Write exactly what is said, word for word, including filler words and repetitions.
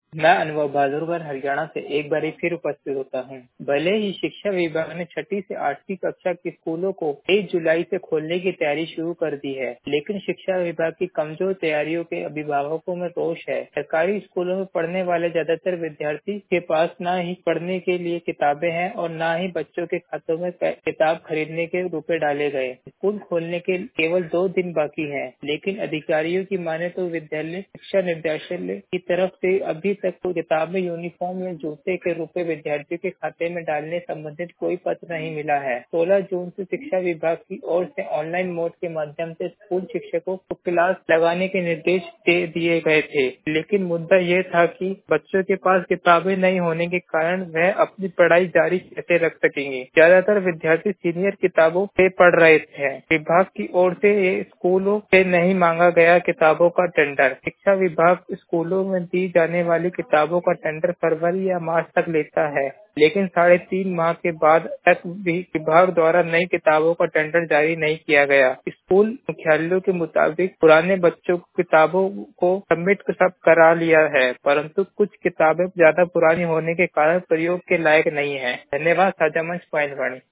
मैं अनुभव बहादुरगढ़ हरियाणा से एक बार फिर उपस्थित होता हूँ। भले ही शिक्षा विभाग ने छठी से आठवीं कक्षा के स्कूलों को तेईस जुलाई से खोलने की तैयारी शुरू कर दी है, लेकिन शिक्षा विभाग की कमजोर तैयारियों के अभिभावकों में रोष है। सरकारी स्कूलों में पढ़ने वाले ज्यादातर विद्यार्थी के पास न ही पढ़ने के लिए किताबें हैं और न ही बच्चों के खातों में किताब खरीदने के रुपए डाले गए। स्कूल खोलने के केवल दो दिन बाकी है, लेकिन अधिकारियों की माने तो विद्यालय शिक्षा निर्देशालय की तरफ से अभी तक तो किताबें, यूनिफॉर्म या जूते के रुपए विद्यार्थियों के खाते में डालने संबंधित कोई पत्र नहीं मिला है। सोलह जून से शिक्षा विभाग की ओर से ऑनलाइन मोड के माध्यम से स्कूल शिक्षकों को क्लास लगाने के निर्देश दे दिए गए थे, लेकिन मुद्दा ये था कि बच्चों के पास किताबें नहीं होने के कारण वह अपनी पढ़ाई जारी कैसे रख सकेंगे। ज्यादातर विद्यार्थी सीनियर किताबों से पढ़ रहे थे। विभाग की ओर से ये स्कूलों से नहीं मांगा गया किताबों का टेंडर। शिक्षा विभाग स्कूलों में दी जाने वाली किताबों का टेंडर फरवरी या मार्च तक लेता है, लेकिन साढ़े तीन माह के बाद तक भी विभाग द्वारा नई किताबों का टेंडर जारी नहीं किया गया। स्कूल मुख्यालयों के मुताबिक पुराने बच्चों की किताबों को सबमिट सब करा लिया है, परंतु कुछ किताबें ज्यादा पुरानी होने के कारण प्रयोग के लायक नहीं है। धन्यवाद। साझा मंच पॉइंट वाणी।